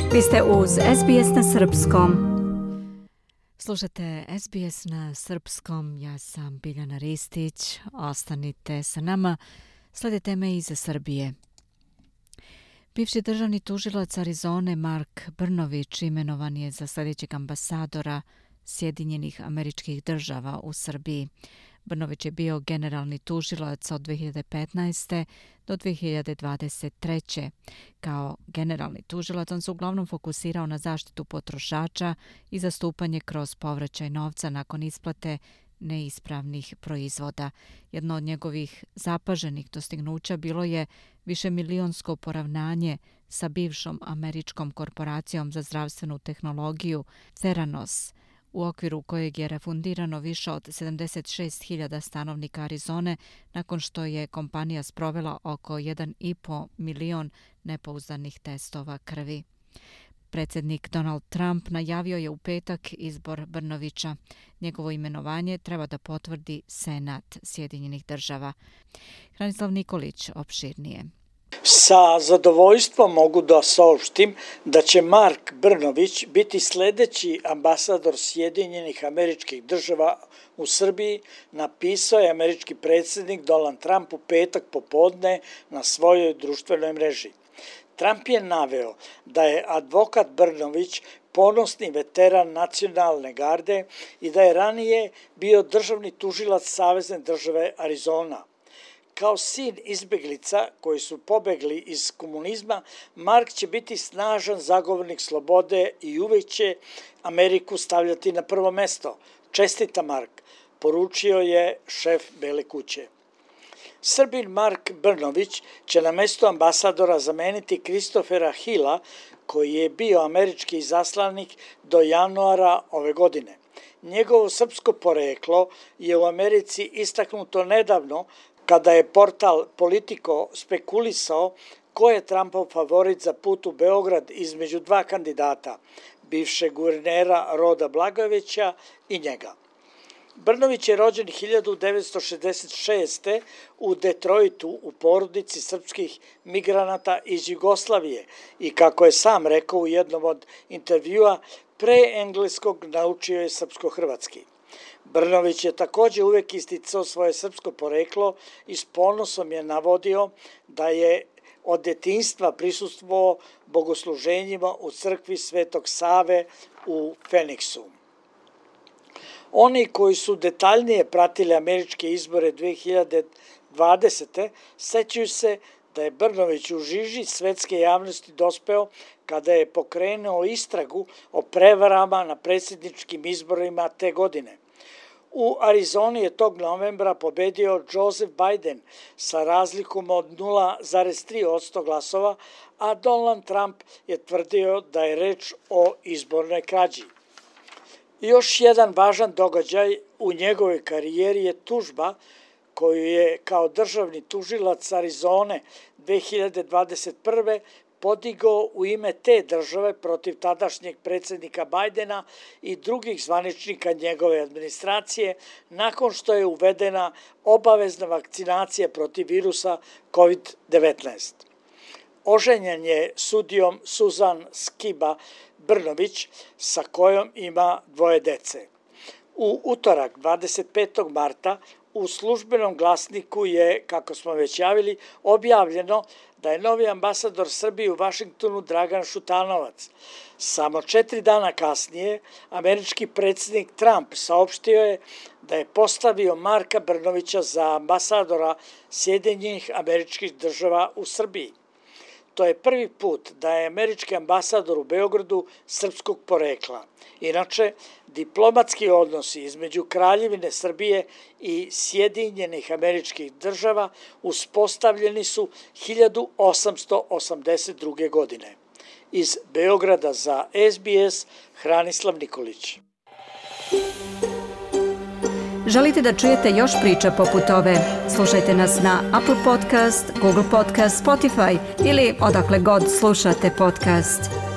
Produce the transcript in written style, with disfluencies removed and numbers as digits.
Vi ste uz SBS na Srpskom. Slušate SBS na Srpskom, ja sam Biljana Ristić. Ostanite sa nama, slede teme iz Srbije. Bivši državni tužilac Arizone Mark Brnović imenovan je za sljedećeg ambasadora Sjedinjenih Američkih Država u Srbiji. Brnović je bio generalni tužilac od 2015. do 2023. Kao generalni tužilac on se uglavnom fokusirao na zaštitu potrošača i zastupanje kroz povraćaj novca nakon isplate neispravnih proizvoda. Jedno od njegovih zapaženih dostignuća bilo je višemilionsko poravnanje sa bivšom američkom korporacijom za zdravstvenu tehnologiju Theranos, u okviru kojeg je refundirano više od 76.000 stanovnika Arizone nakon što je kompanija sprovela oko 1,5 milion nepouzdanih testova krvi. Predsjednik Donald Trump najavio je u petak izbor Brnovića. Njegovo imenovanje treba da potvrdi Senat Sjedinjenih Država. Hranislav Nikolić opširnije. Sa zadovoljstvom mogu da saopštim da će Mark Brnović biti sljedeći ambasador Sjedinjenih Američkih Država u Srbiji, napisao je američki predsjednik Donald Trump u petak popodne na svojoj društvenoj mreži. Trump je naveo da je advokat Brnović ponosni veteran nacionalne garde i da je ranije bio državni tužilac Savezne države Arizona. Kao sin izbjeglica koji su pobegli iz komunizma, Mark će biti snažan zagovornik slobode i uvijek će Ameriku stavljati na prvo mesto. Čestita Mark, poručio je šef Bele kuće. Srbin Mark Brnović će na mesto ambasadora zameniti Christophera Hilla, koji je bio američki izaslanik do januara ove godine. Njegovo srpsko poreklo je u Americi istaknuto nedavno kada je portal Politico spekulisao ko je Trumpov favorit za put u Beograd između dva kandidata, bivšeg guvernera Roda Blagojevića i njega. Brnović je rođen 1966. u Detroitu u porodici srpskih migranata iz Jugoslavije i kako je sam rekao u jednom od intervjua, pre engleskog naučio je srpsko-hrvatski. Brnović je također uvijek isticao svoje srpsko poreklo i s ponosom je navodio da je od detinjstva prisustvovao bogosluženjima u crkvi Svetog Save u Feniksu. Oni koji su detaljnije pratili američke izbore 2020. sećaju se da je Brnović u žiži svetske javnosti dospeo kada je pokrenuo istragu o prevarama na predsjedničkim izborima te godine. U Arizoni je tog novembra pobedio Joseph Biden sa razlikom od 0,3% glasova, a Donald Trump je tvrdio da je reč o izbornoj krađi. Još jedan važan događaj u njegovoj karijeri je tužba koju je kao državni tužilac Arizone 2021. podigao u ime te države protiv tadašnjeg predsjednika Bidena i drugih zvaničnika njegove administracije nakon što je uvedena obavezna vakcinacija protiv virusa COVID-19. Oženjen je sudijom Susan Skiba Brnović sa kojom ima 2 dece. U utorak 25. marta u službenom glasniku je, kako smo već javili, objavljeno da je novi ambasador Srbije u Vašingtonu Dragan Šutanovac. Samo 4 dana kasnije američki predsjednik Trump saopštio je da je postavio Marka Brnovića za ambasadora Sjedinjenih Američkih Država u Srbiji. To je prvi put da je američki ambasador u Beogradu srpskog porekla. Inače, diplomatski odnosi između Kraljevine Srbije i Sjedinjenih Američkih Država uspostavljeni su 1882. godine. Iz Beograda za SBS, Hranislav Nikolić. Želite da čujete još priča poput ove? Slušajte nas na Apple Podcast, Google Podcast, Spotify ili odakle god slušate podcast.